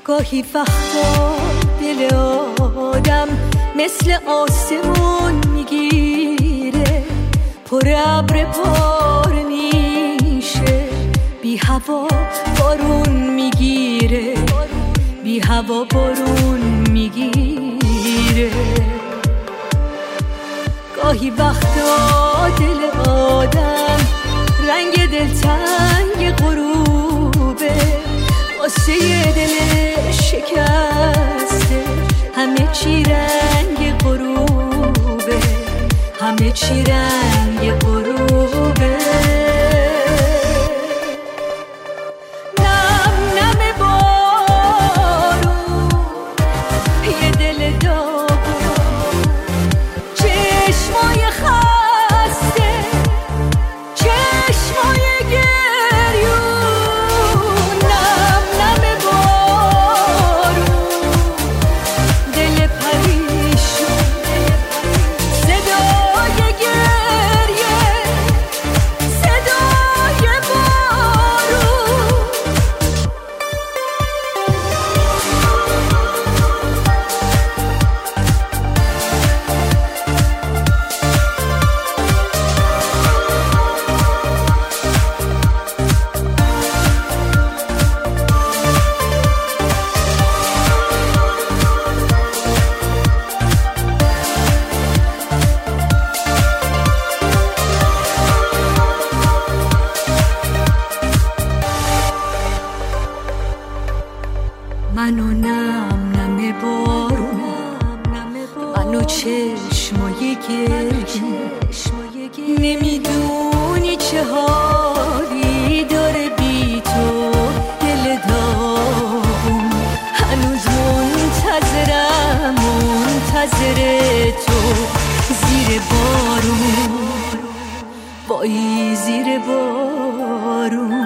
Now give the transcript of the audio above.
گاهی وقتا دل آدم مثل آسمون میگیره، پر ابر پار میشه، بی هوا بارون میگیره، بی هوا بارون میگیره. گاهی وقتا دل آدم رنگ دلتنگ غروبه، واسه دل شکسته همه چی رنگ غروبه، همه چی رنگ غروبه. نم نم بارون یه دل داغون، چشمای خسته، چشمای گریون. نم نم بارون دل پریشون، صدای گریه، صدای بارون. منو نم نم بارونم، منو چشمای گریه، نمیدونی چه حالی داره بی تو دل داغون. هنوز منتظرم، منتظر تو زیر بارون، وای زیر بارون.